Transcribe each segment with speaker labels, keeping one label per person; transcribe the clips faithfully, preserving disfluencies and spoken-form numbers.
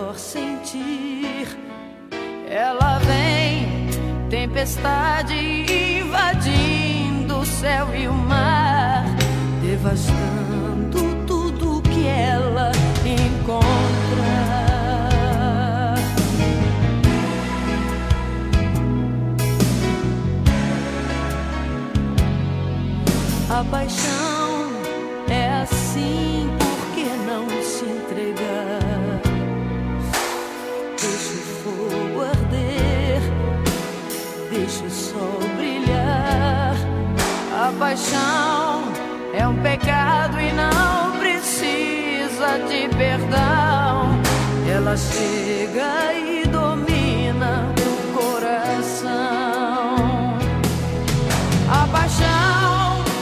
Speaker 1: melhor sentir. Ela vem, tempestade invadindo o céu e o mar, devastando tudo que ela encontra. A paixão é assim, por que não se entregar? Deixa o fogo arder, deixa o sol brilhar. A paixão é um pecado e não precisa de perdão. Ela chega e domina o coração. A paixão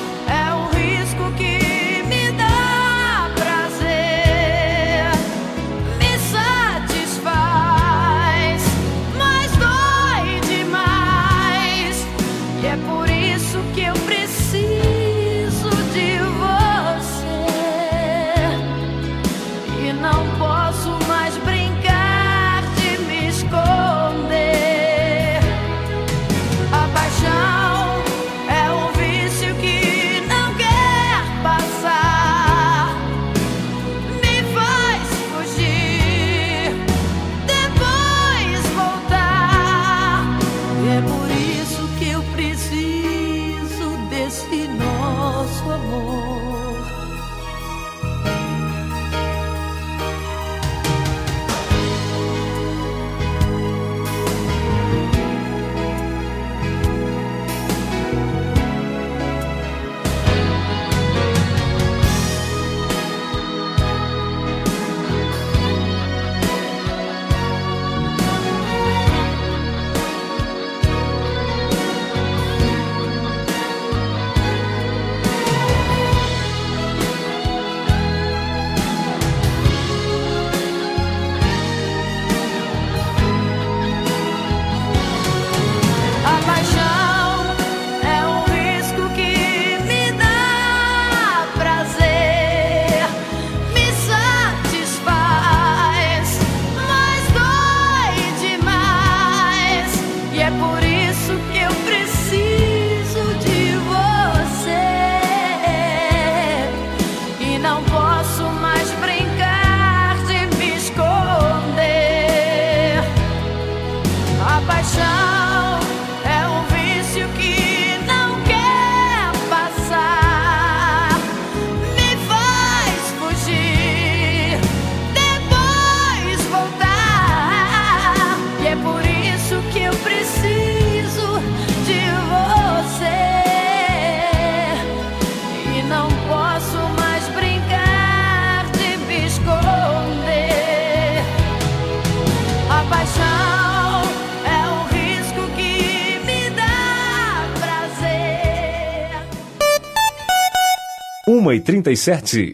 Speaker 2: uma e trinta e sete.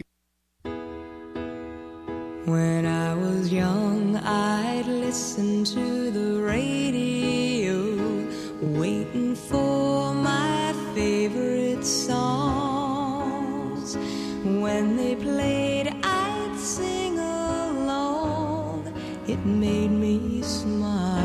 Speaker 3: When I was young, I'd listen to the radio, waiting for my favorite songs. When they played, I'd sing along. It made me smile.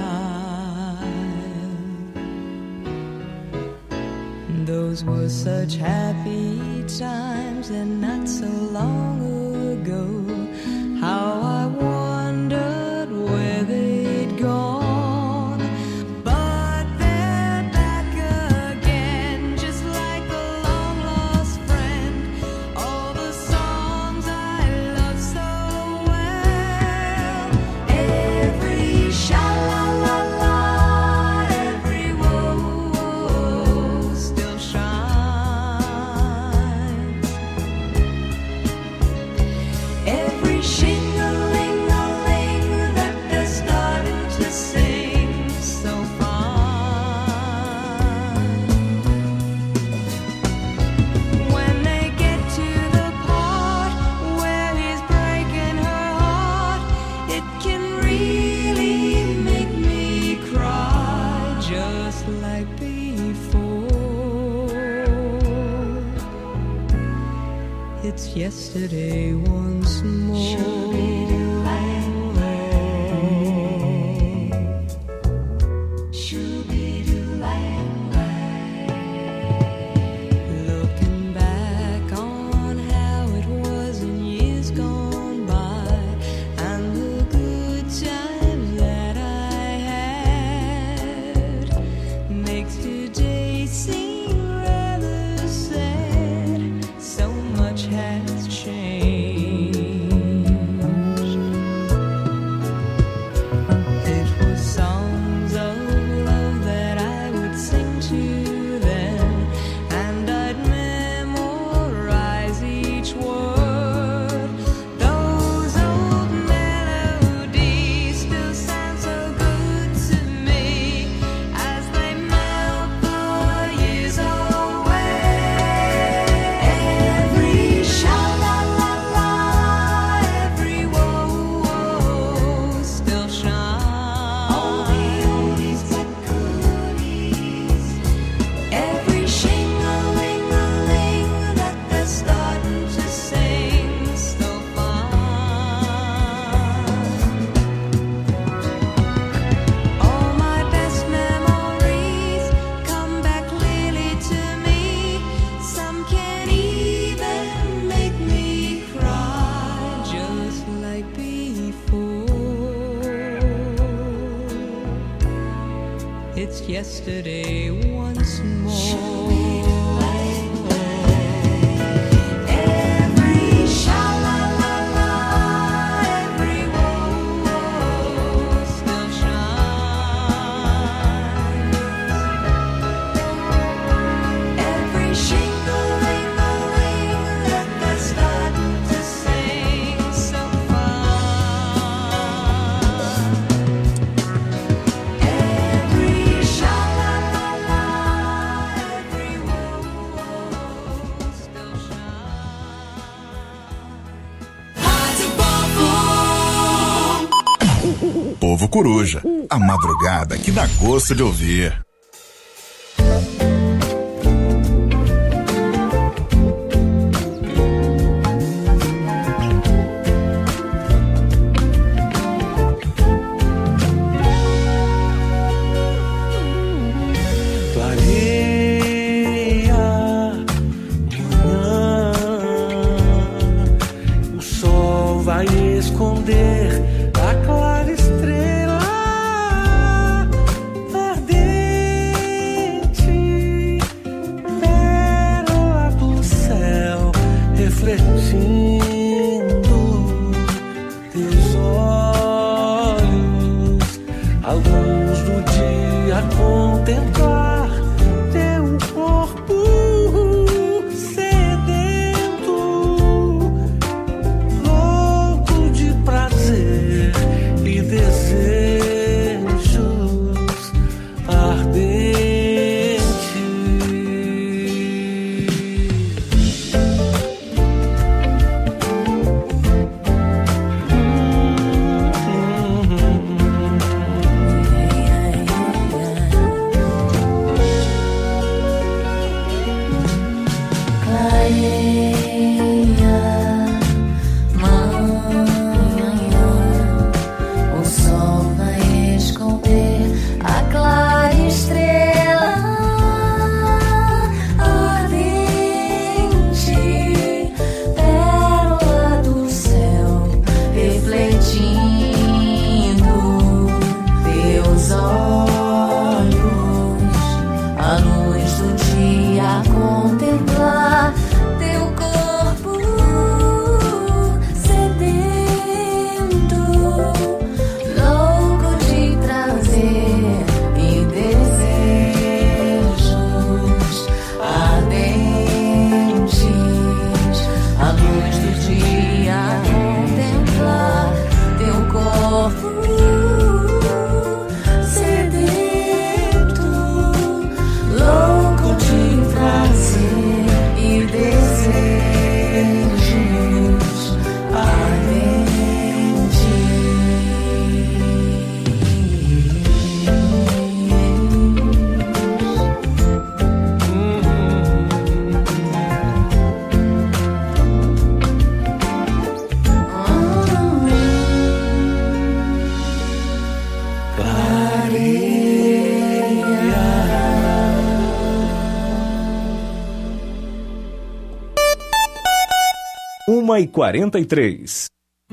Speaker 3: Those were such happy times, and not so long ago, how I wondered where they'd gone. But they're back again, just like a long-lost friend. All the songs I love so well, every sha-la-la-la, every whoa-whoa still shines. Every shing-a-ling-a-ling that they're starting to sing so fine. When they get to the part where he's breaking her heart, it can really make me cry, just like before. It's yesterday once more. yesterday once more.
Speaker 4: Povo Coruja, a madrugada que dá gosto de ouvir.
Speaker 2: uma e quarenta e três.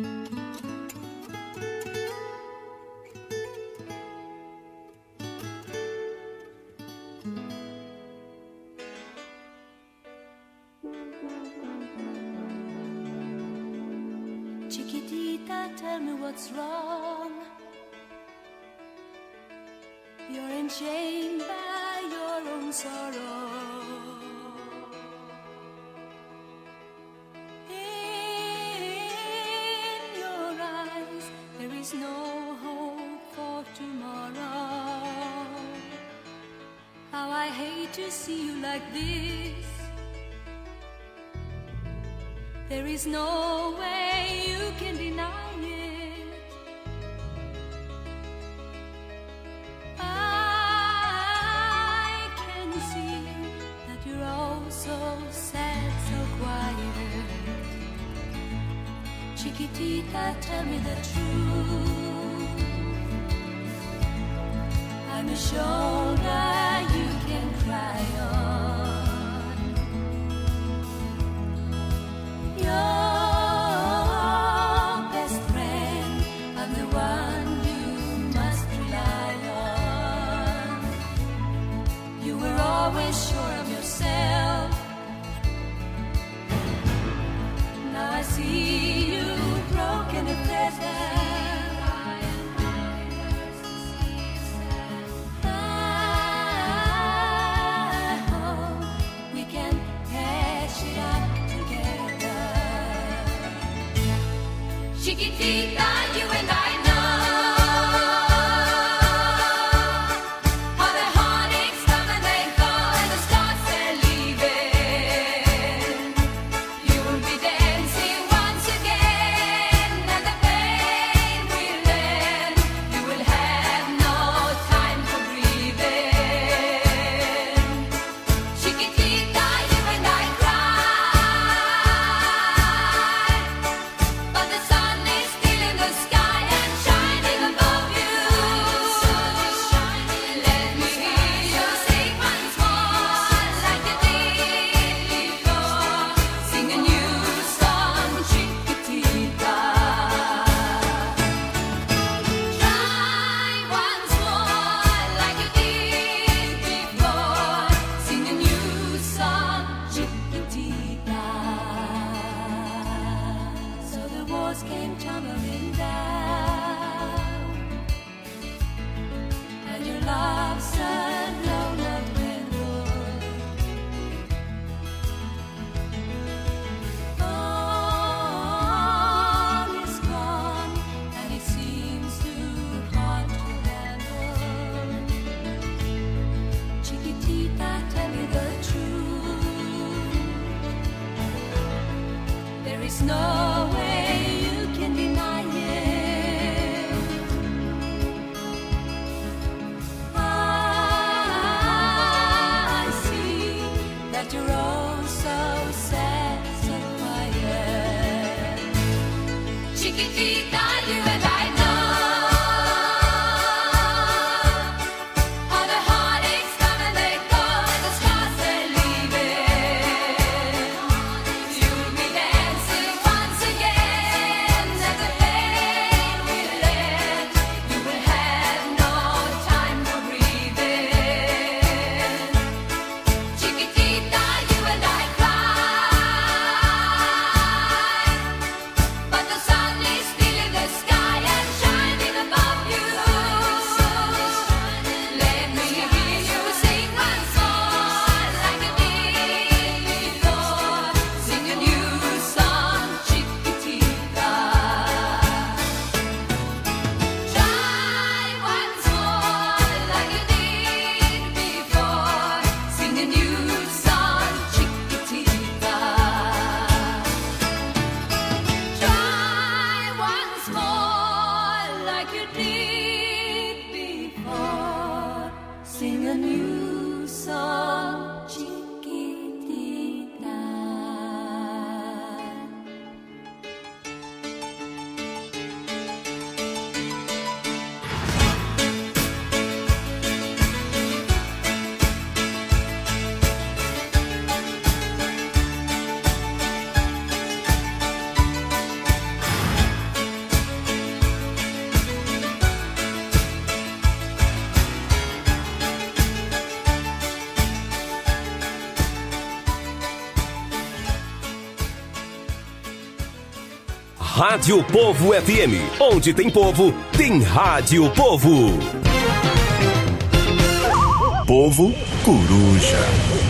Speaker 1: Chiquitita, tell me what's wrong. You're enchained by your own sorrow. No hope for tomorrow. How I hate to see you like this. There is no way you can deny it. I can see that you're all so sad, so quiet. Chiquitita, tell me the truth. I'm a shoulder you can cry on. Your best friend, I'm the one you must rely on. Chiquitita, you and I know how the heartaches come and they go and the stars they're leaving. You will be dancing once again and the pain will end. You will have no time for breathing. Chiquitita, you and I cry, but the sun is still in the sky and shining above you. Let me hear you sing once more like you did before. Sing a new song, Chiquitita. Try once more like you did before. Sing a new song, Chiquitita. So the walls came tumbling down, and your love said no, not went all is gone, and it seems too hard to handle. Chiquitita, tell me the truth. There is no way you can deny it. I see that you're all so sad, so quiet. Chiquitita, you and I know how the heartaches come and they go and the stars they're leaving. You'll be dancing once again and the pain will end. You will have no time for breathing. Chiquitita, you and I cry, but the sun is still in the sky and shining above you. Let me hear you sing once more like you did before. Sing a new song, Chiquitita. Try once more like you did before. Sing a new song, Chiquitita. Try once more like you did before. Sing a new song, Chiquitita.
Speaker 2: Rádio Povo F M. Onde tem povo, tem Rádio Povo.
Speaker 4: Povo Coruja.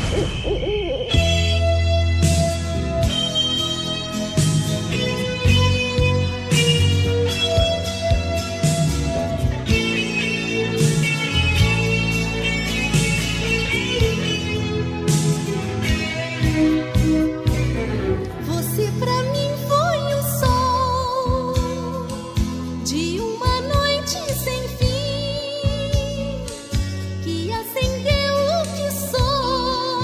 Speaker 5: Você pra mim foi o sol de uma noite sem fim, que acendeu o que sou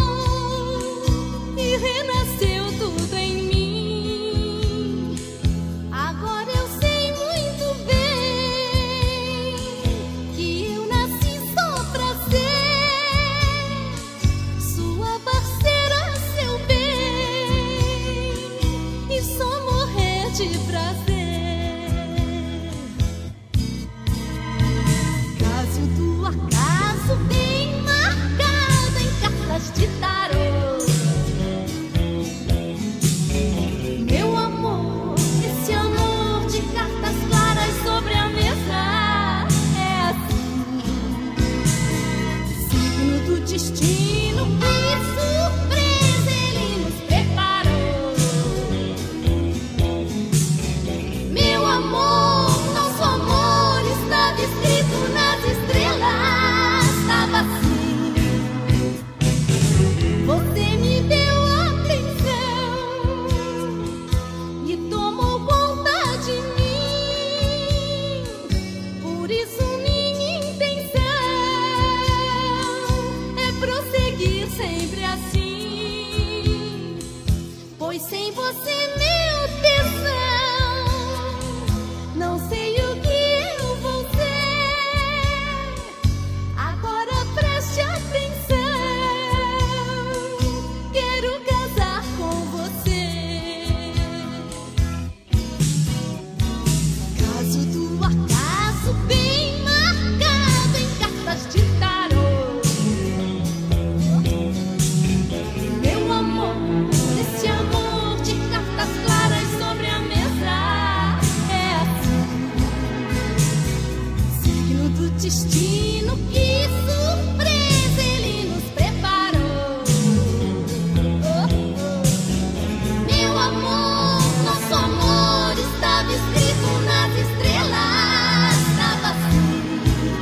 Speaker 5: destino, que surpresa ele nos preparou. Oh, oh. Meu amor, nosso amor estava escrito nas estrelas. Estava assim.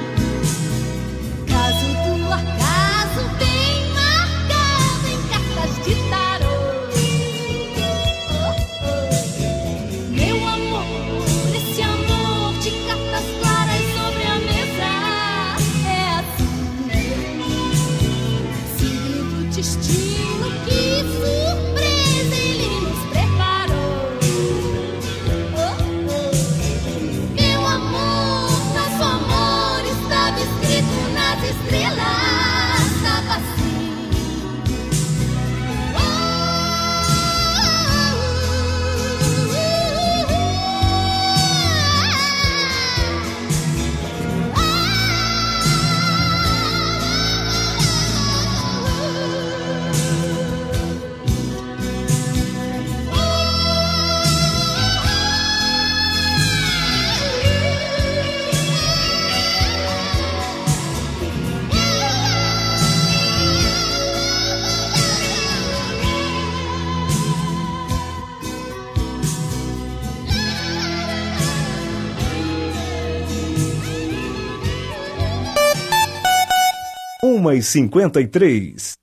Speaker 5: Caso do acaso bem marcado em cartas de tarô. Oh, oh. Meu amor, esse amor de cartas claras sobre a mesa é assim. Símbolo do destino, que surpresa ele nos preparou. Oh, oh. Meu amor, nosso amor estava escrito nas estrelas. Estava assim.
Speaker 2: uma e cinquenta e três.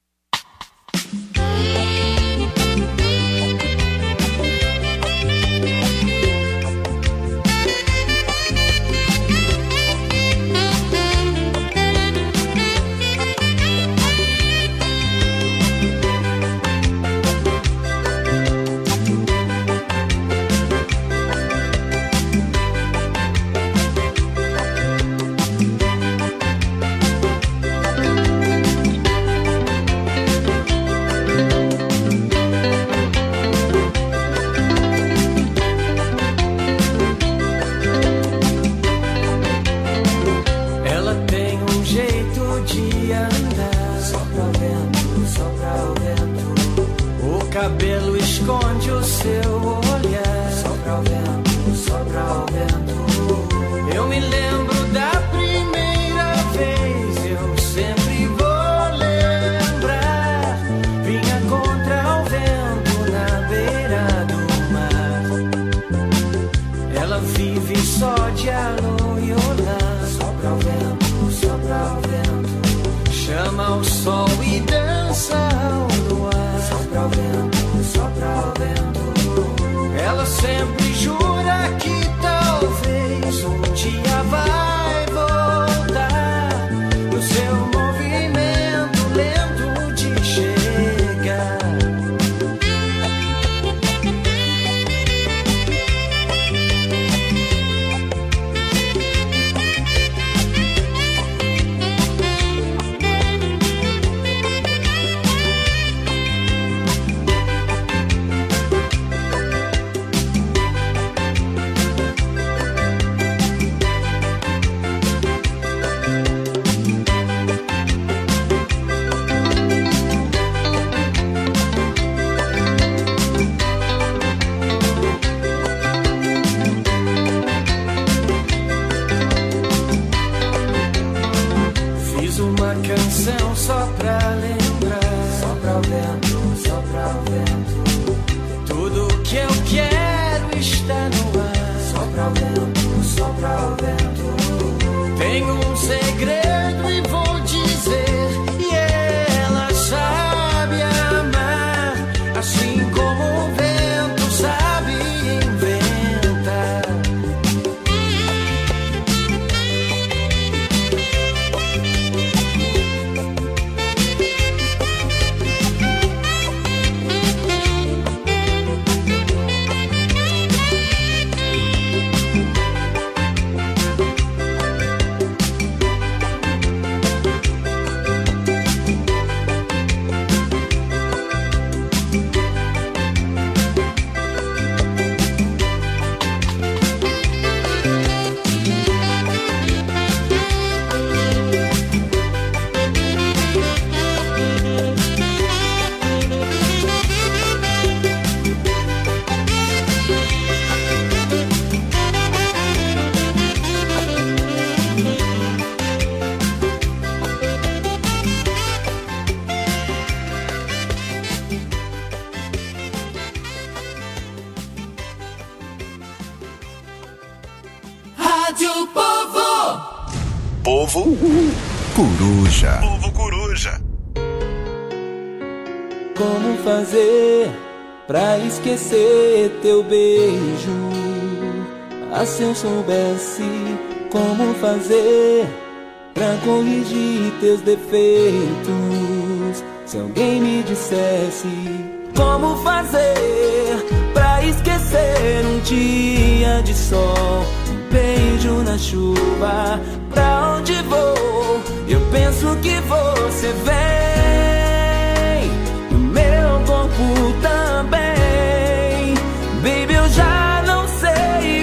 Speaker 6: Ela tem um jeito de andar, sopra o vento, sopra o vento. O cabelo esconde o seu olhar, sopra o vento, sopra o vento. Eu me lembro da primeira vez, eu sempre vou lembrar. Vinha contra o vento na beira do mar. Ela vive só de alô e olá. Sopra o vento, sopra o vento. Chama o sol e dança ao luar. Sopra o vento, sopra o vento. Ela sempre jura que talvez um dia vai voltar. No seu movimento lento de chegar. Fiz uma canção só pra lembrar. Sopra o vento, sopra o vento. Tudo que eu quero está no ar. Sopra o vento, sopra o vento. Tenho um segredo e vou dizer. E ela sabe amar, assim como o vento sabe inventar.
Speaker 1: Rádio Povo.
Speaker 4: Povo Coruja. Povo Coruja.
Speaker 6: Como fazer pra esquecer teu beijo? Ah, se eu soubesse como fazer pra corrigir teus defeitos. Se alguém me dissesse como fazer pra esquecer um dia de sol, um beijo na chuva, pra onde vou? Eu penso que você vem, e o meu corpo também. Baby, eu já não sei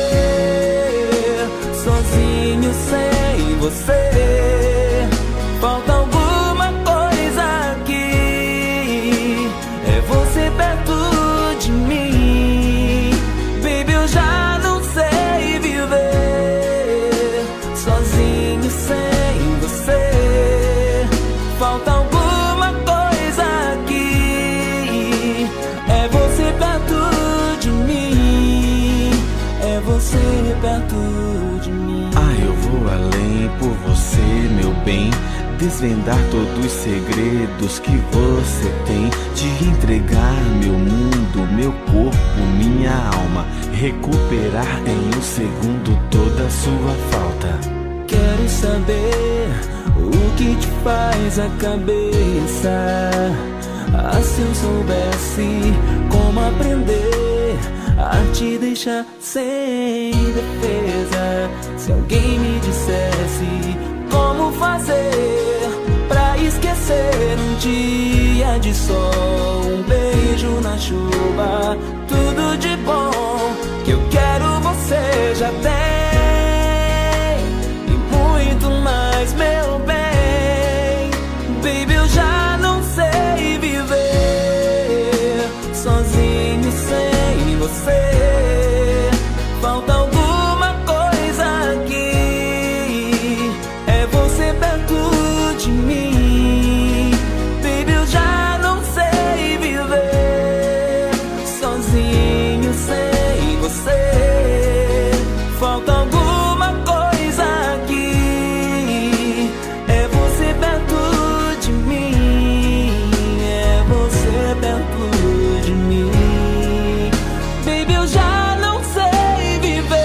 Speaker 6: viver sozinho sem você. Falta alguma coisa aqui, é você perto de mim. Baby, eu já não sei viver sozinho sem você. Falta alguma coisa aqui, é você perto de mim. É você perto de mim.
Speaker 7: Ah, eu vou além por você, meu bem. Desvendar todos os segredos que você tem. Te entregar meu mundo, meu corpo, minha alma. Recuperar em um segundo toda a sua falta.
Speaker 6: Quero saber o que te faz a cabeça. Ah, se eu soubesse como aprender a te deixar sem defesa. Se alguém me dissesse como fazer pra esquecer um dia de sol, um beijo na chuva, tudo de bom que eu quero você já tem, e muito mais, meu bem. Baby, eu já não sei viver sozinho sem você. Falta alguma coisa aqui, é você perto de mim. Baby, eu já não sei viver sozinho sem você. Falta alguma coisa aqui, é você perto de mim. É você perto de mim. Baby, eu já não sei viver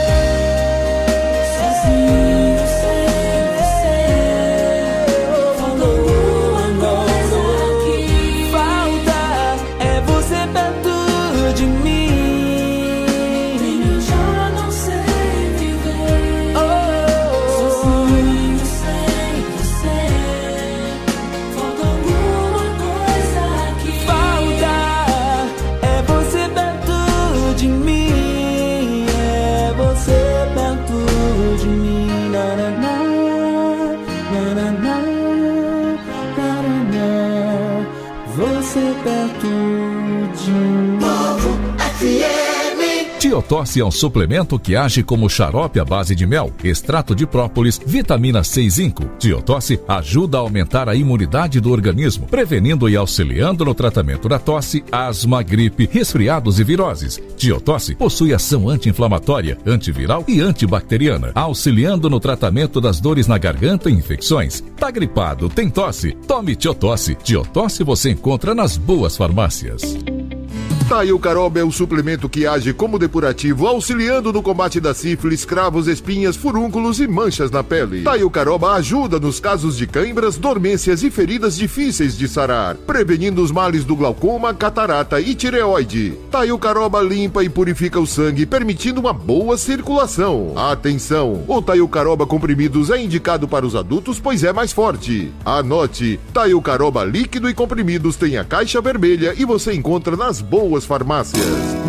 Speaker 6: sozinho sem você. Falta alguma coisa aqui, falta, é você perto de mim. Baby, eu já não sei viver sozinho sem você. Falta alguma coisa aqui, falta, é você perto de mim. É você perto de mim. Na, na, na, na, na, na, na, na, na. Você perto de mim.
Speaker 8: Tiotosse é um suplemento que age como xarope à base de mel, extrato de própolis, vitamina C e zinco. Tiotosse ajuda a aumentar a imunidade do organismo, prevenindo e auxiliando no tratamento da tosse, asma, gripe, resfriados e viroses. Tiotosse possui ação anti-inflamatória, antiviral e antibacteriana, auxiliando no tratamento das dores na garganta e infecções. Tá gripado, tem tosse? Tome Tiotosse. Tiotosse você encontra nas boas farmácias.
Speaker 9: Taiucaroba é o suplemento que age como depurativo, auxiliando no combate da sífilis, cravos, espinhas, furúnculos e manchas na pele. Taiucaroba ajuda nos casos de cãibras, dormências e feridas difíceis de sarar, prevenindo os males do glaucoma, catarata e tireoide. Taiucaroba limpa e purifica o sangue, permitindo uma boa circulação. Atenção! O Taiucaroba comprimidos é indicado para os adultos, pois é mais forte. Anote: Taiucaroba líquido e comprimidos tem a caixa vermelha e você encontra nas boas farmácias.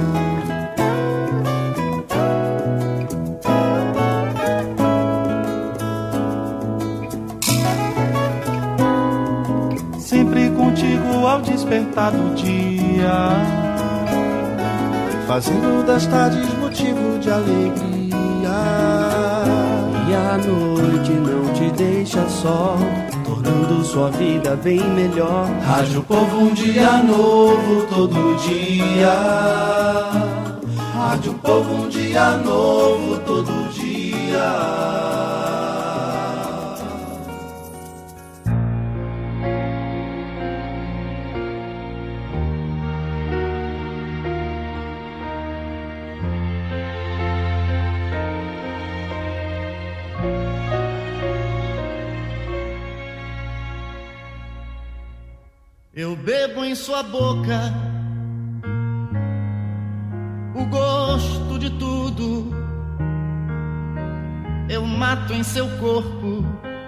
Speaker 10: Sempre contigo ao despertar do dia, fazendo das tardes motivo de alegria. E a noite não te deixa só, tornando sua vida bem melhor. Rádio Povo, um dia novo todo dia. Rádio Povo, um dia novo todo dia.
Speaker 11: Eu bebo em sua boca o gosto de tudo. Eu mato em seu corpo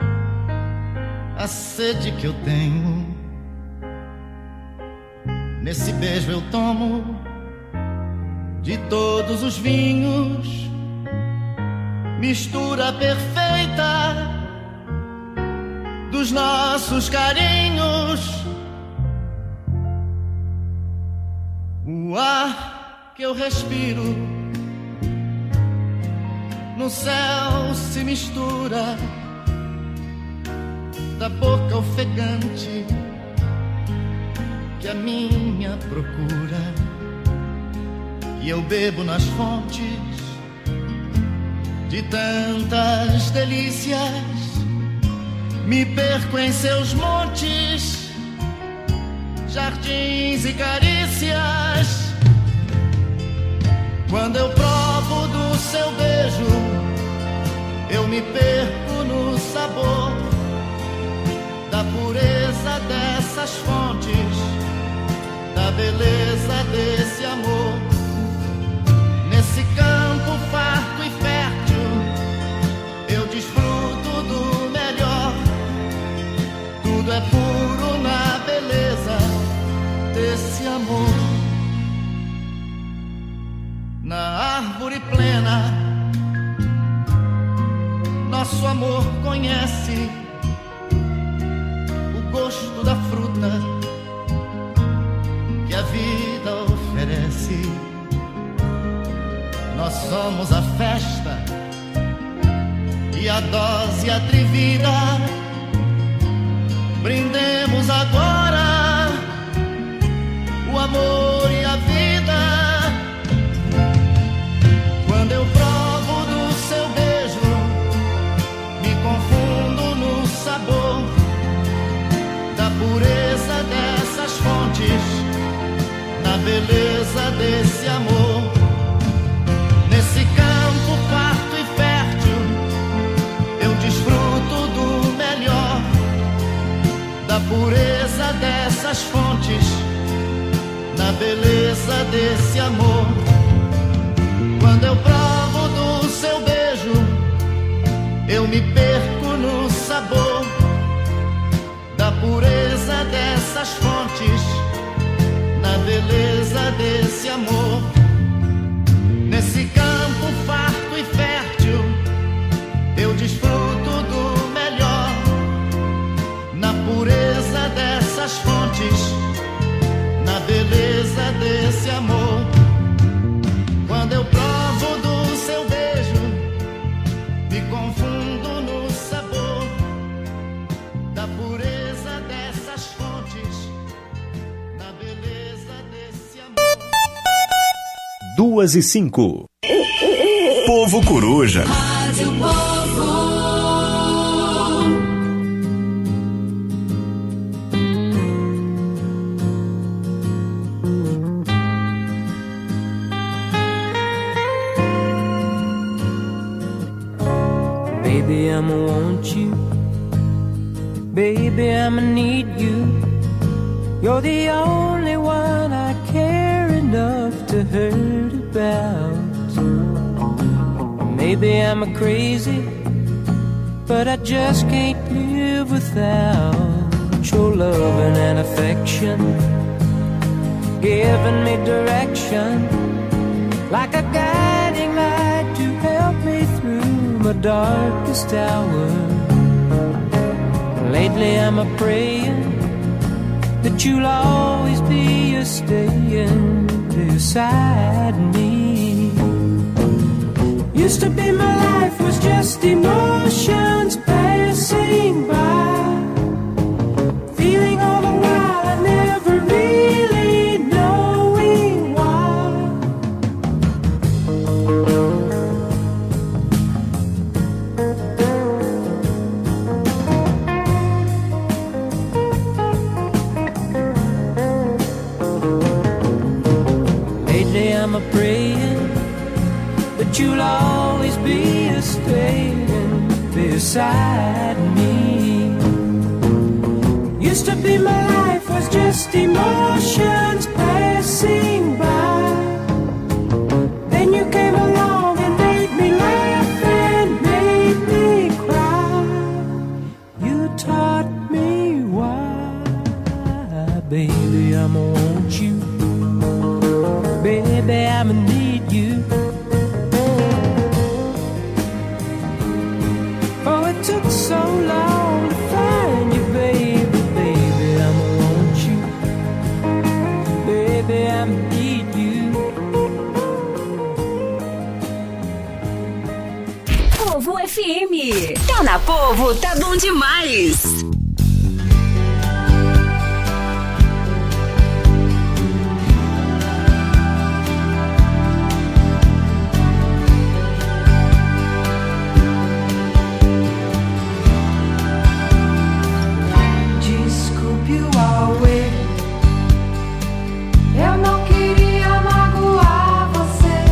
Speaker 11: a sede que eu tenho. Nesse beijo eu tomo de todos os vinhos, mistura perfeita dos nossos carinhos. O ar que eu respiro no céu se mistura da boca ofegante que a minha procura. E eu bebo nas fontes de tantas delícias, me perco em seus montes, jardins e carícias. Quando eu provo do seu beijo, eu me perco no sabor da pureza dessas fontes, da beleza desse amor. Nesse campo farto e fértil, eu desfruto do melhor. Tudo é puro na beleza desse amor. Na árvore plena, nosso amor conhece o gosto da fruta que a vida oferece. Nós somos a festa e a dose atrevida. Brindemos agora o amor e a vida. Quando eu provo do seu beijo, me confundo no sabor da pureza dessas fontes, na beleza desse amor. Nesse campo farto e fértil, eu desfruto do melhor, da pureza dessas fontes, na beleza desse amor. Quando eu provo do seu beijo, eu me perco no sabor da pureza dessas fontes, na beleza desse amor. Nesse campo farto e fértil, eu desfruto do melhor, na pureza dessas fontes, na beleza desse amor. Quando eu provo do seu beijo, me confundo no sabor da pureza dessas fontes, na beleza desse amor.
Speaker 12: Duas e cinco.
Speaker 4: Povo Coruja.
Speaker 1: Rádio Povo.
Speaker 6: Baby, I'ma want you. Baby, I'ma need you. You're the only one I care enough to hurt about. Maybe I'm a crazy, but I just can't live without your loving and affection, giving me direction, like a guiding light to help me through my darkest hour. Lately I'm a praying that you'll always be a staying beside me. Used to be my life was just emotions passing by, feeling all the while I never really knowing why. beside me. Used to be my life was just emotions passing by. Then you came along and made me laugh and made me cry. You taught me why, baby, I'ma want you. Baby, I'ma need you. Oh, it took so long to find you, baby, baby, I'ma want you. Baby, I'ma need you.
Speaker 13: Povo F M. Tá na Povo, tá bom demais.
Speaker 3: Desculpe o auê, eu não queria magoar você.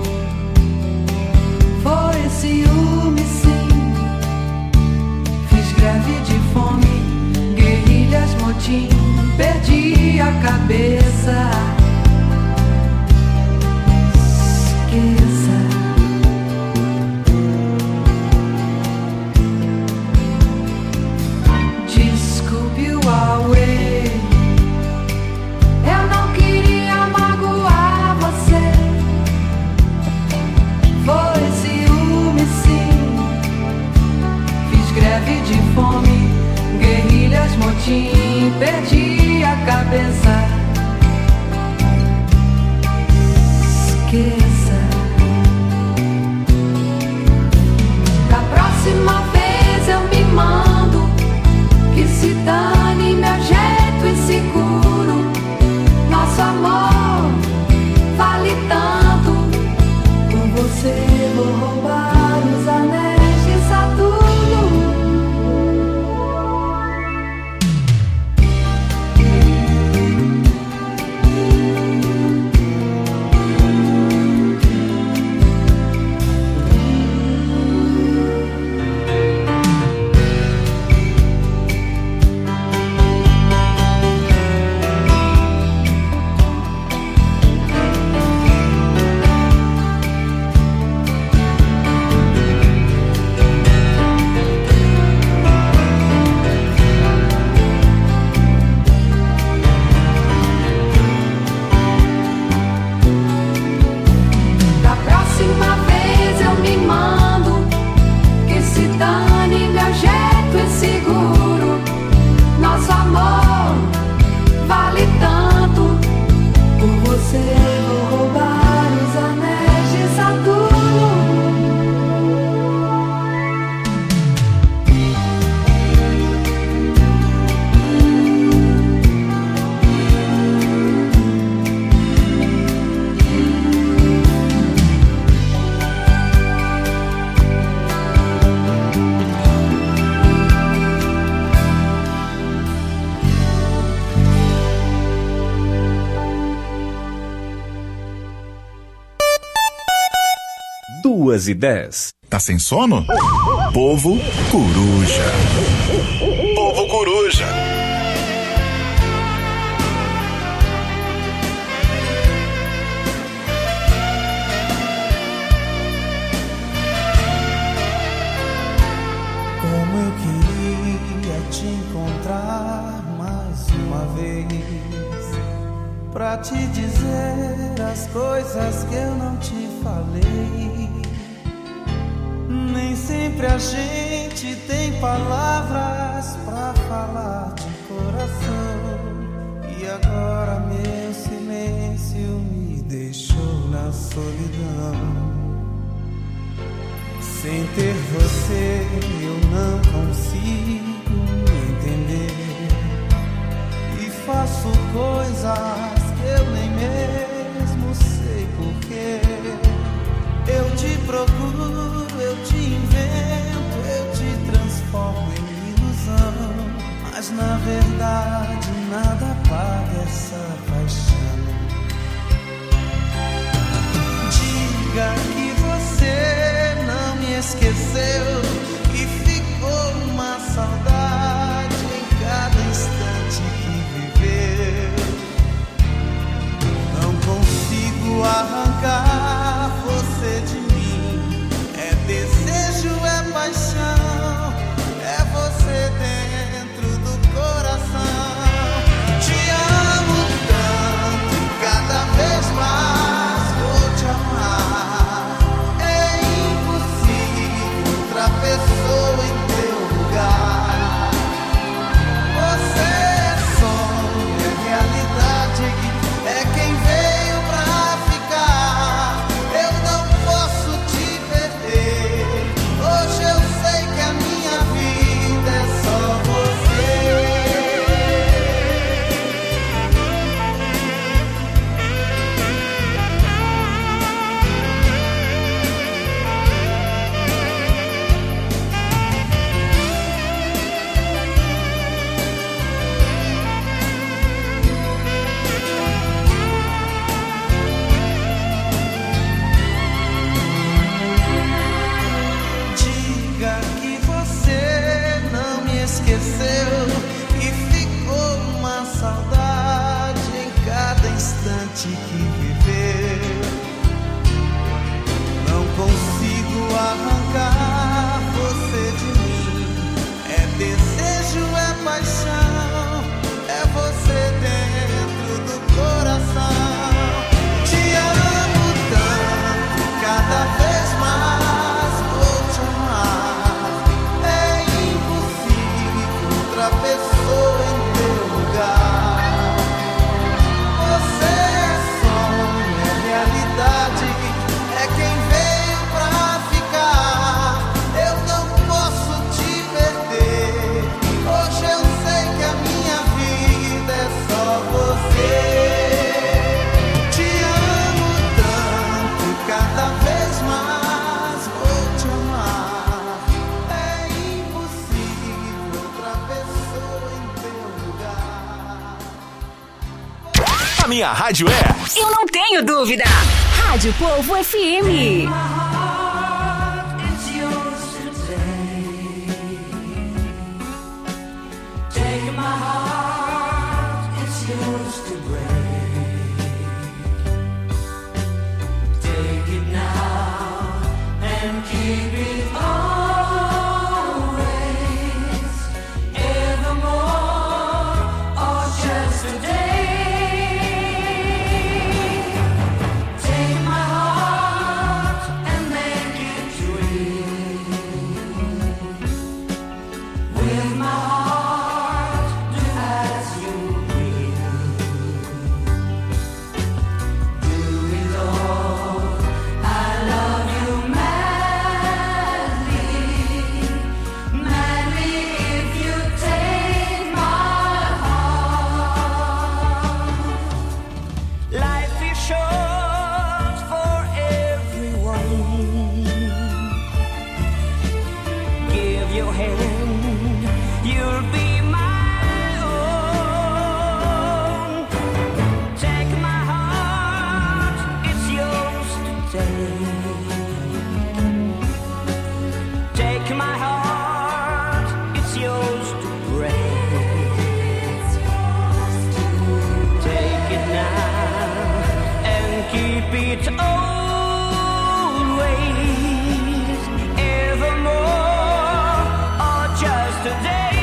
Speaker 3: Foi ciúme, sim. Fiz greve de fome, guerrilhas, motim, perdi a cabeça. Esqueça. Desculpe o auê, eu não queria magoar você. Foi ciúme, sim. Fiz greve de fome, guerrilhas, motim, perdi a cabeça. Esqueça. Da próxima vez eu me mando. Que se dane meu jeito inseguro. Nosso amor vale tanto. Com você vou roubar os anéis de Saturno. Da próxima vez eu me mando. Que se dane meu jeito inseguro. Nosso amor vale tanto. Por você vou roubar os anéis de Saturno.
Speaker 12: Duas e dez.
Speaker 4: Tá sem sono? Povo Coruja. Povo Coruja.
Speaker 6: Como eu queria te encontrar mais uma vez, pra te dizer as coisas que eu não te falei. Nem sempre a gente tem palavras pra falar de coração. E agora meu silêncio me deixou na solidão. Sem ter você eu não consigo me entender. E faço coisas que eu nem mesmo sei porquê. Eu te procuro, eu te invento, eu te transformo em ilusão. Mas na verdade nada apaga essa paixão. Diga que você não me esqueceu e fica esqueceu e ficou uma saudade em cada instante que viveu. Não consigo arrancar você de mim. É desejo, é paixão, é você dentro do coração. Te amo tanto, cada vez mais vou te amar. É impossível outra pessoa em teu lugar. Você é sonho, é realidade, é quem veio pra ficar. Eu não posso te perder. Hoje eu sei que a minha vida é só você. Te amo tanto, cada vez mais vou te amar. É impossível outra pessoa em teu lugar.
Speaker 2: A minha rádio é
Speaker 13: Eu não tenho dúvida. Rádio Povo F M.
Speaker 3: Take my heart, it's yours to break. Take it now and keep it always, evermore, or just a day. Take my heart and make it real. With my heart, do as you will. Do it all. I love you madly, madly if you take my heart.
Speaker 6: Life is short for everyone. Give your hand, you'll be my own. Take my heart, it's yours to take. Take my heart, it's yours to break. Take it now and keep it always, evermore, or just a day.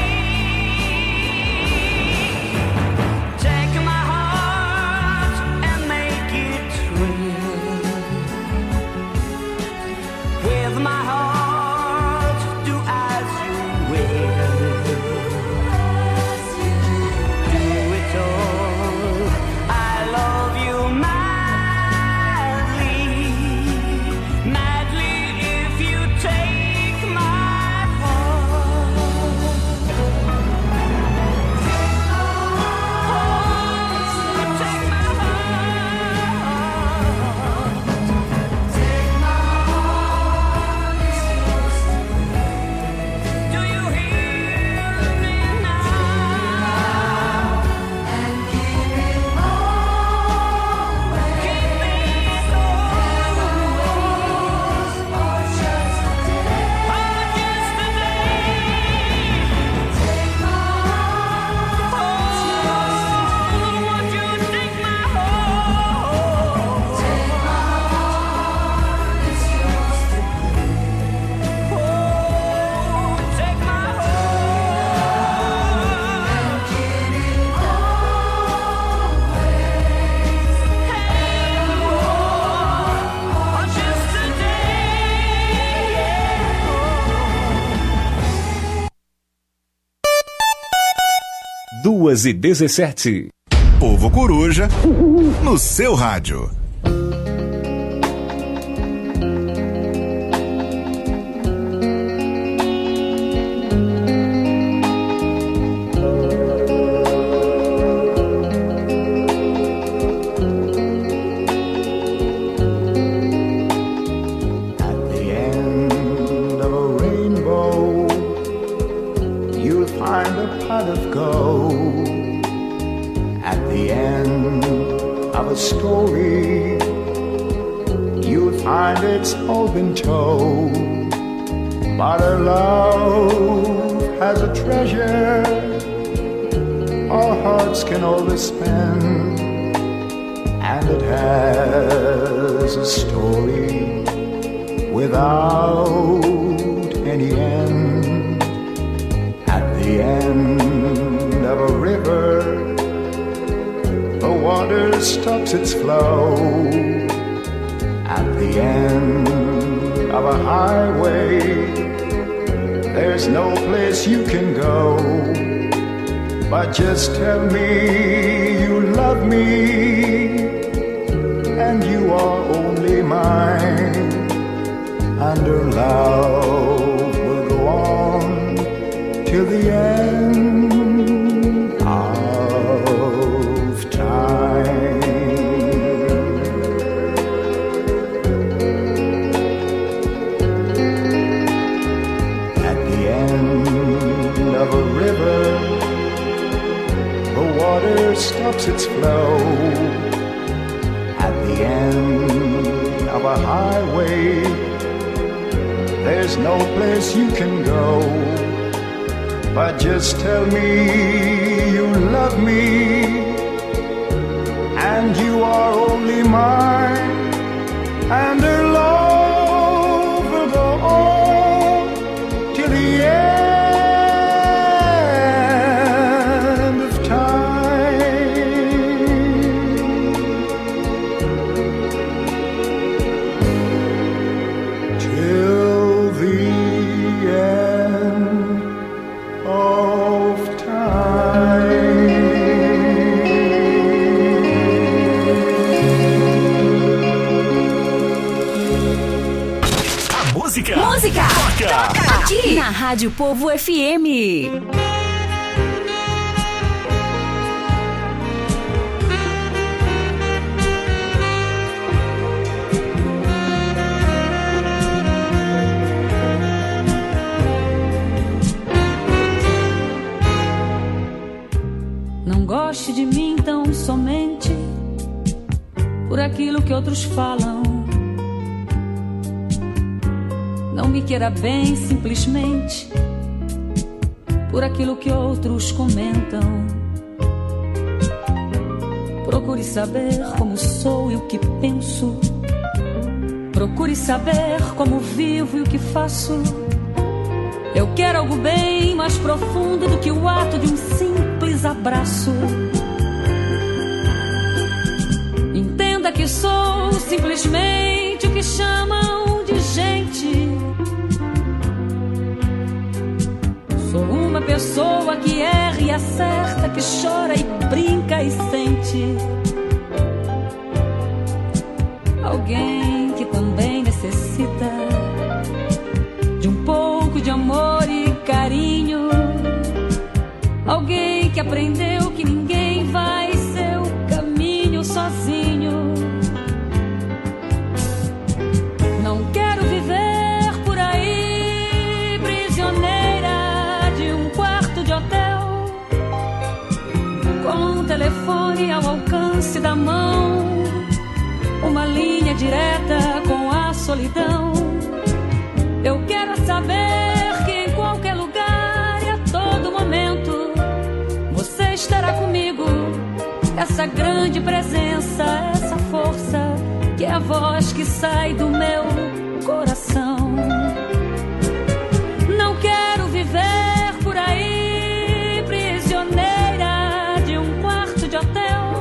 Speaker 6: Take my heart and make it real. With my heart, do as you will. Do it all. I love you madly, madly if you take my heart. Oh, take my heart.
Speaker 3: Take my heart, it's yours to break.
Speaker 6: Do you hear me now?
Speaker 3: And keep it always,
Speaker 6: Keep it
Speaker 3: evermore, or just a day.
Speaker 6: all just a day.
Speaker 3: Take my heart, it's yours to
Speaker 6: Oh, won't you take my heart?
Speaker 3: take my heart, it's yours to
Speaker 6: Oh, take my heart.
Speaker 3: and keep it always,
Speaker 6: Or just a day.
Speaker 12: Duas e dezessete.
Speaker 4: Povo Coruja, no seu rádio.
Speaker 14: At the end of a rainbow, you'll find a pot of gold. At the end of a story, you'll find it's all been told. But a love has a treasure our hearts can always spend, and it has a story without any end. At the end of a river, the water stops its flow. At the end of a highway, there's no place you can go. But just tell me you love me, and you are only mine, and our love will go on till the end of time. At the end of a river, the water stops its flow. At the end of a highway, there's no place you can go. But just tell me you love me, and you are only mine, and our love will go on till the end of time. Till the end of
Speaker 2: Música.
Speaker 13: Música.
Speaker 2: Toca.
Speaker 13: Toca. Aqui na Rádio Povo F M.
Speaker 15: Não goste de mim tão somente por aquilo que outros falam. Não me queira bem simplesmente por aquilo que outros comentam. Procure saber como sou e o que penso. Procure saber como vivo e o que faço. Eu quero algo bem mais profundo do que o ato de um simples abraço. Entenda que sou simplesmente o que chamam de gente. Sou uma pessoa que erra e acerta, que chora e brinca e sente. Alguém que também necessita de um pouco de amor e carinho. Alguém que aprendeu que ninguém vai seu caminho sozinho. Não quero viver por aí prisioneira de um quarto de hotel, com um telefone ao alcance da mão, uma linha direta com a solidão. Eu quero saber que em qualquer lugar e a todo momento você estará comigo. Essa grande presença, essa força, que é a voz que sai do meu coração. Não quero viver por aí prisioneira de um quarto de hotel,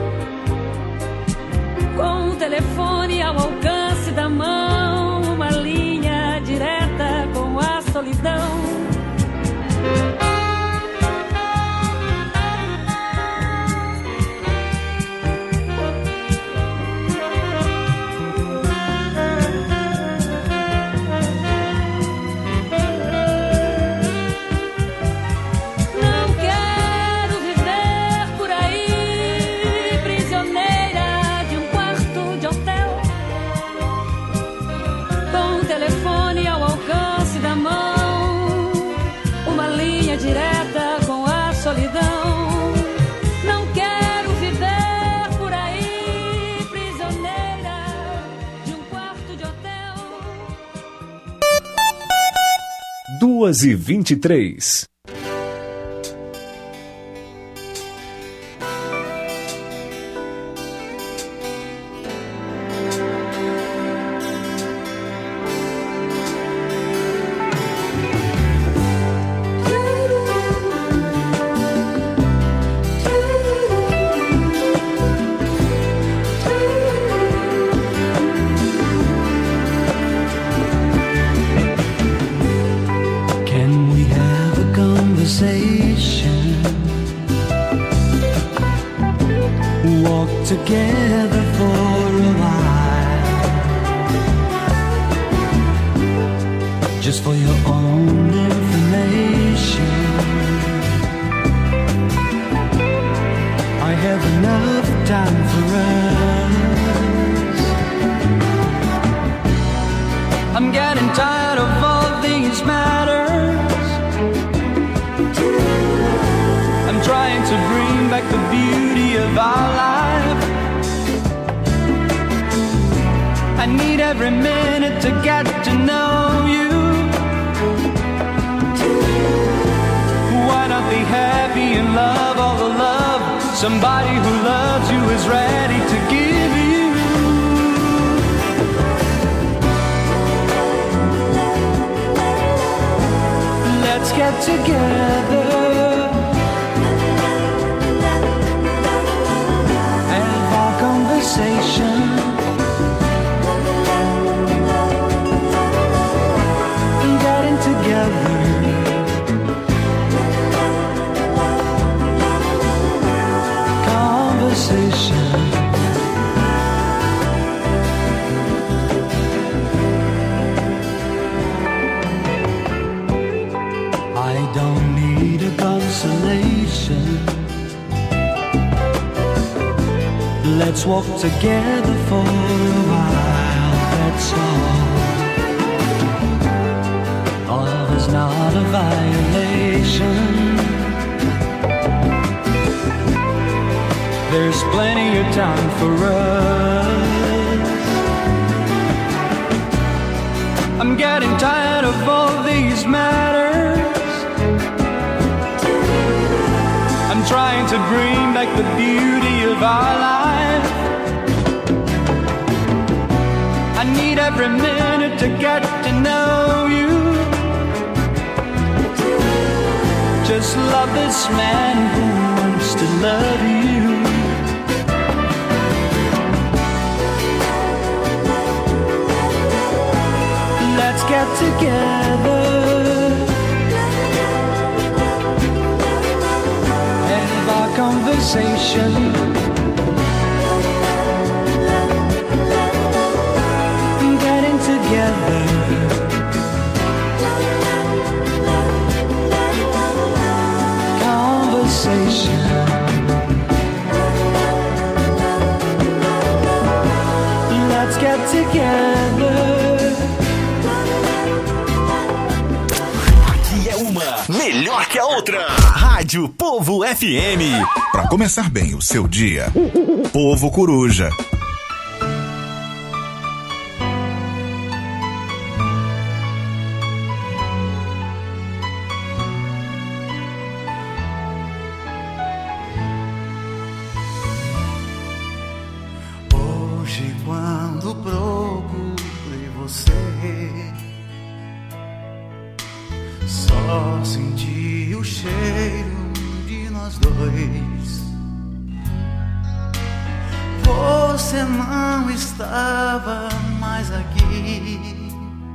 Speaker 15: com um telefone ao alcance da mão, uma linha direta com a solidão. Direta com a solidão. Não quero viver por aí prisioneira de um quarto de hotel.
Speaker 12: Duas e vinte e três.
Speaker 10: together for a while. Just for your own information, I have enough time for us. I'm getting tired of all these matters. I'm trying to bring back the beauty of our life. I need every minute to get to know you. Why not be happy and love all the love somebody who loves you is ready to give you? Let's get together and have our conversation. Getting together, conversation. I don't need a consolation. Let's walk together for a while, that's all. Love is not a violation. There's plenty of time for us. I'm getting tired of all these matters. I'm trying to bring back the beauty of our life. I need every minute to get to know you. Just love this man who wants to love you. Let's get together and have our conversation. Getting together, conversation. Let's get together.
Speaker 2: Melhor que a outra. Rádio Povo F M.
Speaker 4: Para começar bem o seu dia, Povo Coruja.
Speaker 11: Hoje, quando procurei você, só senti o cheiro de nós dois. Você não estava mais aqui.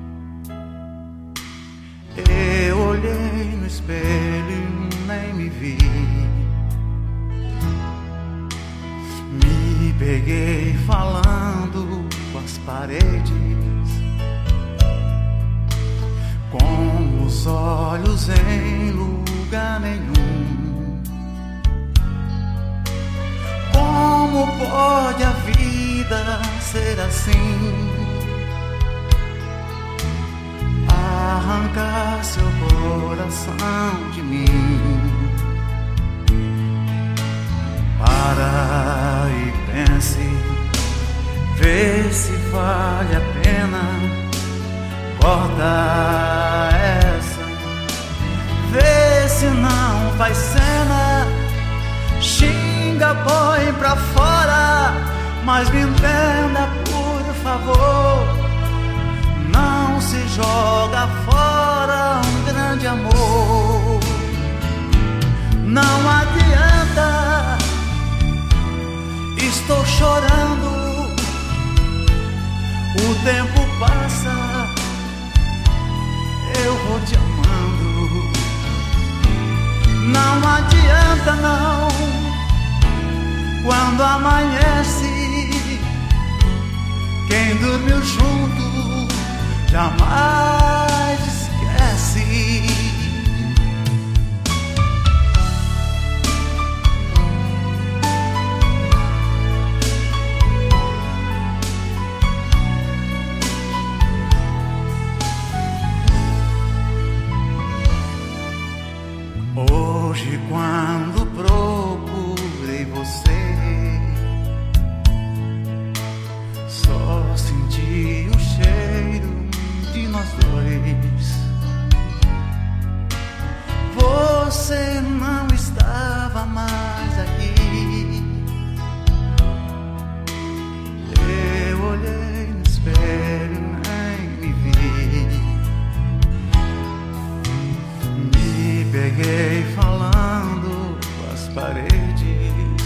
Speaker 11: Eu olhei no espelho e nem me vi. Me peguei falando com as paredes, com os olhos em lugar nenhum. Como pode a vida ser assim? Arrancar seu coração de mim. Para e pense, vê se vale a pena. Corta essa, vê se não faz cena. Xinga, põe pra fora, mas me entenda por favor. Não se joga fora um grande amor. Não adianta, estou chorando. O tempo passa, eu vou te amando. Não adianta não, quando amanhece, quem dormiu junto jamais esquece. Hoje, quando procurei você, só senti o cheiro de nós dois. Você não estava mais aqui. Eu olhei no espelho e nem me vi. Me peguei falando com as paredes,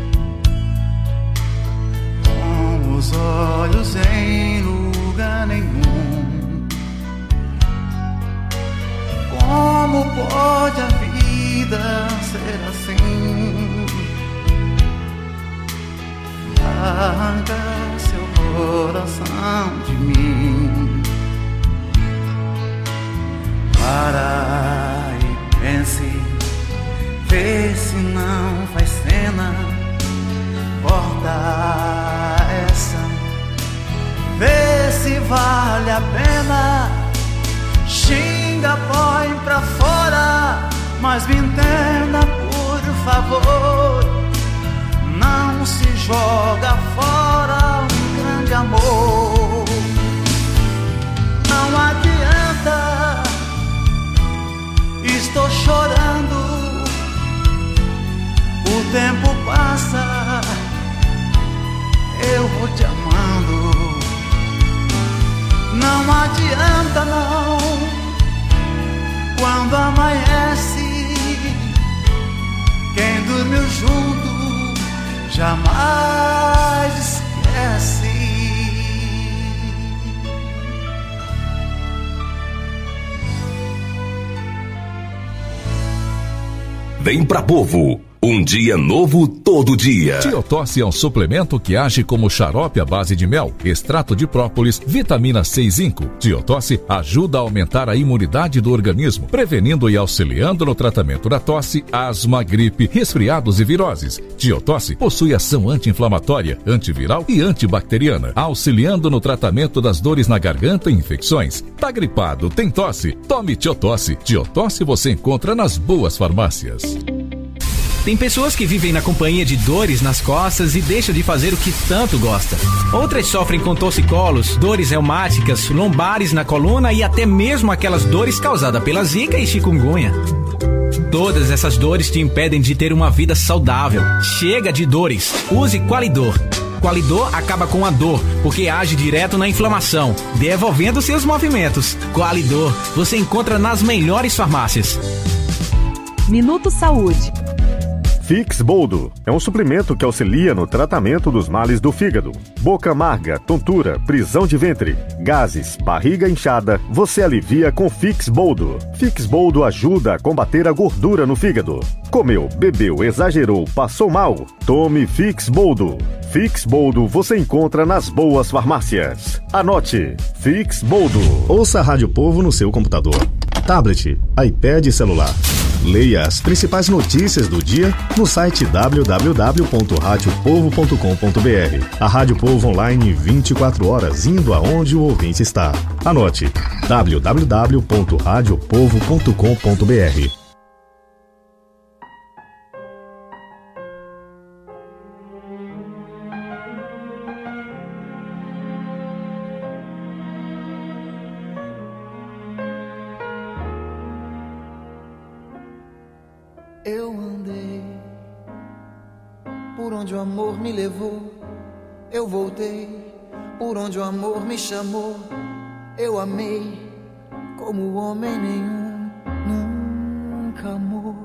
Speaker 11: com os olhos em lugar nenhum. Como pode a vida ser assim? Larga seu coração de mim. Para e pense, vê se não faz cena. Corta essa, vê se vale a pena. Xinga, põe pra fora, mas me entenda por favor. Não se joga fora um grande amor. Não adianta, estou chorando, o tempo passa, eu vou te amando. Não adianta não, quando amanhece, quem dormiu junto jamais esquece.
Speaker 2: Vem pra Povo, um dia novo todo dia.
Speaker 8: Tiotosse é um suplemento que age como xarope à base de mel, extrato de própolis, vitamina C e zinco. Tiotosse ajuda a aumentar a imunidade do organismo, prevenindo e auxiliando no tratamento da tosse, asma, gripe, resfriados e viroses. Tiotosse possui ação anti-inflamatória, antiviral e antibacteriana, auxiliando no tratamento das dores na garganta e infecções. Tá gripado, tem tosse? Tome Tiotosse. Tiotosse você encontra nas boas farmácias.
Speaker 16: Tem pessoas que vivem na companhia de dores nas costas e deixam de fazer o que tanto gosta. Outras sofrem com torcicolos, dores reumáticas, lombares na coluna e até mesmo aquelas dores causadas pela zika e chikungunya. Todas essas dores te impedem de ter uma vida saudável. Chega de dores. Use Qualidor. Qualidor acaba com a dor, porque age direto na inflamação, devolvendo seus movimentos. Qualidor, você encontra nas melhores farmácias.
Speaker 17: Minuto Saúde.
Speaker 18: Fix Boldo é um suplemento que auxilia no tratamento dos males do fígado. Boca amarga, tontura, prisão de ventre, gases, barriga inchada, você alivia com Fix Boldo. Fix Boldo ajuda a combater a gordura no fígado. Comeu, bebeu, exagerou, passou mal? Tome Fix Boldo. Fix Boldo você encontra nas boas farmácias. Anote, Fix Boldo.
Speaker 19: Ouça a Rádio Povo no seu computador, tablet, iPad e celular. Leia as principais notícias do dia no site w w w ponto rádio povo ponto com ponto b r. A Rádio Povo online vinte e quatro horas, indo aonde o ouvinte está. Anote, w w w ponto rádio povo ponto com ponto b r.
Speaker 6: Eu andei por onde o amor me levou, eu voltei por onde o amor me chamou. Eu amei como homem nenhum nunca